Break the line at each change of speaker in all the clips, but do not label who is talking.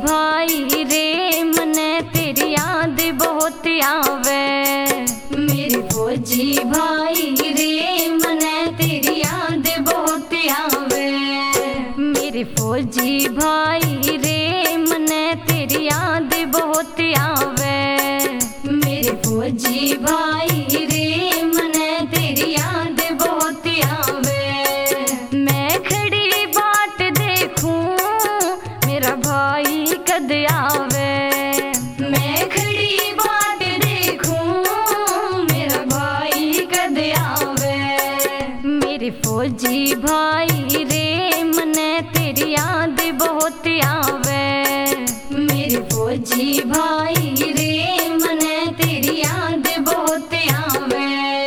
भाई रे मने तेरी याद बहुत आवे। मेरे फौजी भाई रे मने तेरी याद बहुत आवे। मेरे फौजी भाई रे मने तेरी याद बहुत आवे। मेरे फौजी भाई रे मने तेरी याद बहुत आवे। मैं खड़ी बाट देखूं मेरा भाई कद आवे। मैं खड़ी बाट देखूं मेरा भाई कद आवे। मेरे फौजी भाई रे मने तेरी याद बहुत आवे। मेरे फौजी भाई रे मने तेरी याद बहुत आवे।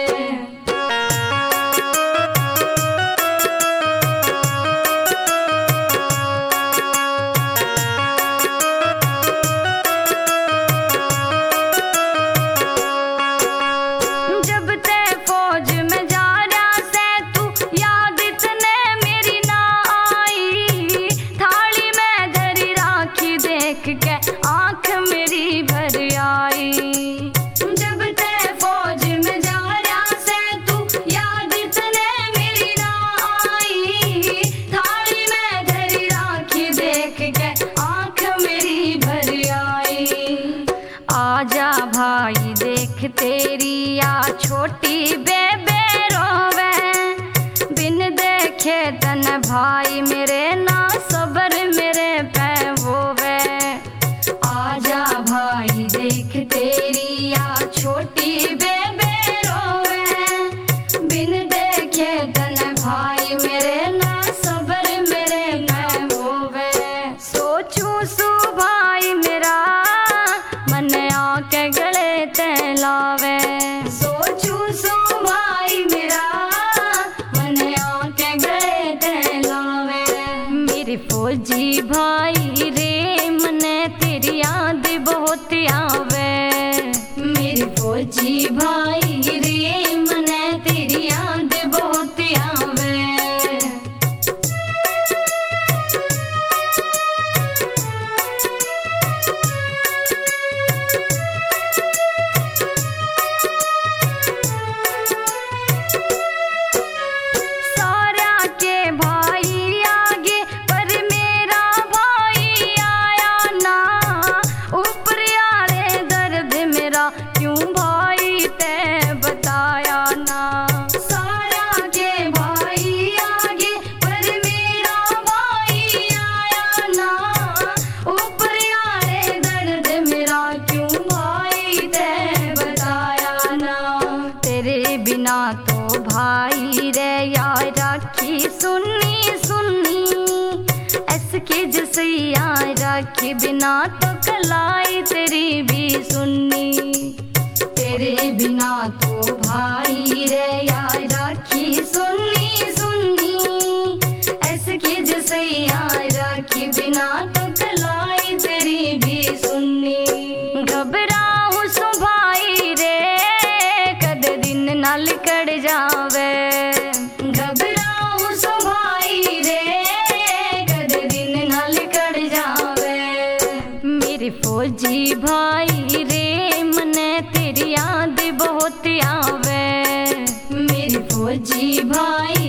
जब ते फौज में जा रहा से तू याद तने मेरी ना आई। थाली में धरी राखी देख के आंख मेरी भर आई। जब ते फौज में जा रहा से तू याद तने मेरी ना आई। थाली में धरी राखी देख के आंख मेरी भर आई। आजा भाई देख तेरी या छोटी बेबे रोवे। बिन देखे तन भाई मेरे ना सबर मेरे पे होवे। आजा भाई देख तेरी या छोटी बेबे रोवे। बिन देखे तन भाई मेरे ना सबर मेरे पे होवे। सोचू सु भाई मेरा मन आके गले ते लावे। सोचू सु भाई मेरा मन आके गले ते लावे। मेरे फौजी भाई रे मने तेरी याद बहुत आवे। मेरे फौजी भाई रे मने तेरी याद बहुत आवे। सारा के भाई आगे पर मेरा भाई आया ना। ऊपर आले दर्द मेरा क्यों भाई ते बताया ना। सारा के भाई आगे पर मेरा भाई आया ना। ऊपर आले दर्द मेरा क्यों भाई ते बताया ना। तेरे बिना तो भाई रे यार राखी सुन्नी सुन्नी। ऐसके जैसे यार राखी बिना तो कलाई तेरी भी सुन्नी। तेरे बिना तो भाई रे यार राखी सुन्नी सुन्नी। ऐसके जैसे यार राखी बिना तो कलाई तेरी भी सुन्नी। घबराऊं सो भाई रे कद दिन नाल कड़ जावे। घबराऊं सो भाई रे कद दिन नाल कड़ जावे। मेरे फौजी भाई रे मने तेरी याद बहुत आवे। मेरे फौजी भाई